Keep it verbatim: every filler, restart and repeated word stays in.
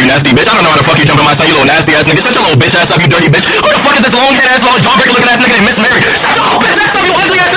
you nasty bitch. I don't know how the fuck you jump in my son, you little nasty ass nigga. Shut your little bitch ass up, you dirty bitch. Who the fuck is this long head ass, little John Baker looking ass nigga named Miss Mary? Shut your little bitch ass up, you ugly ass